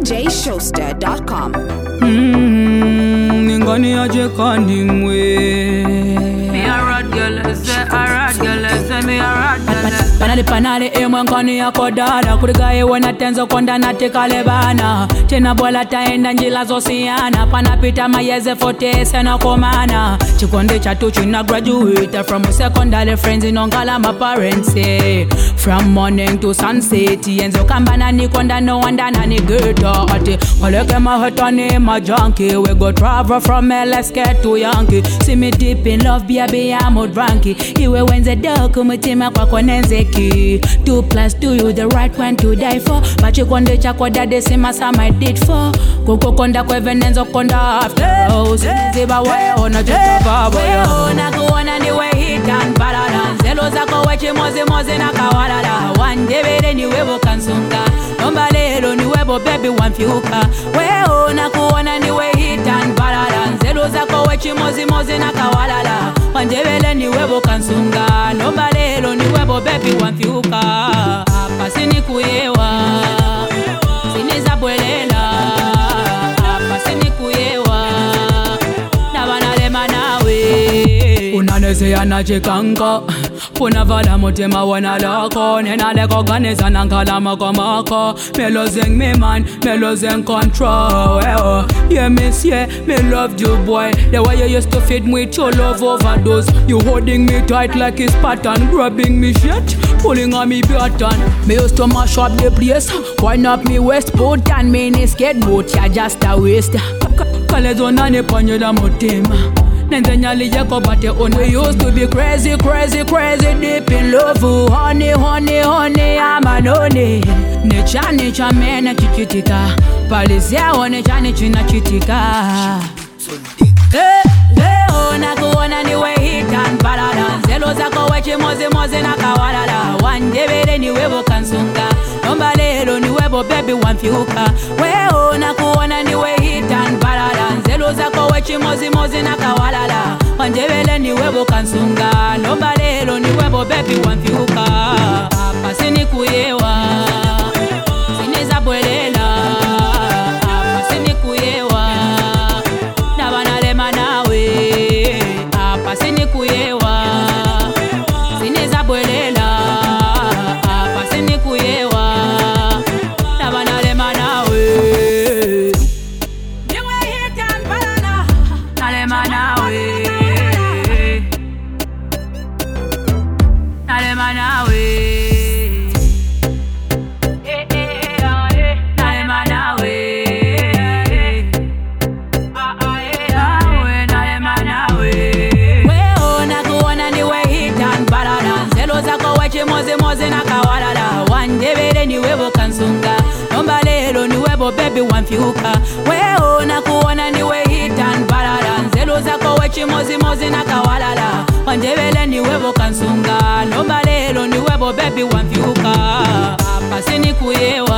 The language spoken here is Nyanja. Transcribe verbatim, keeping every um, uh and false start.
j shoster dot com. Mmm, ngani aje kanimwe. Me a rad girl, say a rad girl, say me a rad girl. Panali panali emwe nkani yako dada kuligaye wena tenzo konda natikale bana tena bola taenda njila zosiyana panapita mayeze fortese na komana chikonde chatu china graduate from secondary friends inongala my parents eh. From morning to sunset yenzo kambana nikonda no wanda na ni ghetto ati koleke mahetani my junkie we go travel from L S K to Yankee see me deep in love baby I'm a drunkie iwe wenze doku mutima kwa konenze Two plus two, you the right one to die for. But you konde chako dade sima some I did for. Koko konda kwe venenzo konda after. Oh, ziba wae ona chitoka boya. Ona kuona niwe hit and balance. Zelo zako wechi mozi mozi na kawalala. One day vede ni webo kansunga. Nomba lelo ni webo baby wanfiuka. We ona kuona niwe hit and balance. Zelo zako wechi mozi mozi na kawalala. One day vede ni webo kansunga. Nomba lelo ni webo baby wanfiuka. Hapa sini kuyewa sini zabwelela. Hapa sini kuyewa na banalema nawe unaneze yanachikanga unavala mutema wana lako nenaleko ganeza nankalama komako melo zeng me man melo zeng control eh, yeah miss yeah me loved you boy the way you used to feed me with your love overdose you holding me tight like his pattern grabbing me shit pulling on me button me used to mash up the place wind up me waist put and me in a skateboard ya just a waste kalezo nane panyela mutema Nenzanyali yako bate on. We used to be crazy, crazy, crazy deep in love. Honey, honey, honey, I'm an honey. Necha, necha, mena chichitika. Palisia, necha, necha, na chitika. Hey, hey, ona kuona niwe hit and balance. Zelo zako wechi mozi mozi na kawalala. One day vede ni webo kansunga. Nomba lelo ni webo baby wanfiuka. We ona kuona niwe hit and balance. Zelo zako wechi mozi mozi na kawalala. One day vede ni webo kansunga. Nomba lelo ni webo baby wanfiuka. Hapa sini kuyewa sini zabwelela. Hapa sini kuyewa na banalema nawe. Hapa sini kuyewa sini zabwelela. Hapa sini kuyewa na banalema nawe. Niwe hit and balana nalema nawe. Nalema nawe. Eh, eh, eh, nalema nawe. Ah, ah, eh, ah, nalema nawe. We ona kuona niwe hit and balance. Zelo zako wechi mozi mozi na kawalala. One day vede ni webo kansunga. Nomba lelo ni webo baby wanfiuka. We ona kuona niwe hit and balance. Zelo zako wechi mozi mozi na kawalala. One day vede ni webo kansunga. Nomba lelo ni webo baby wanfiuka. Hapa sini kuyewa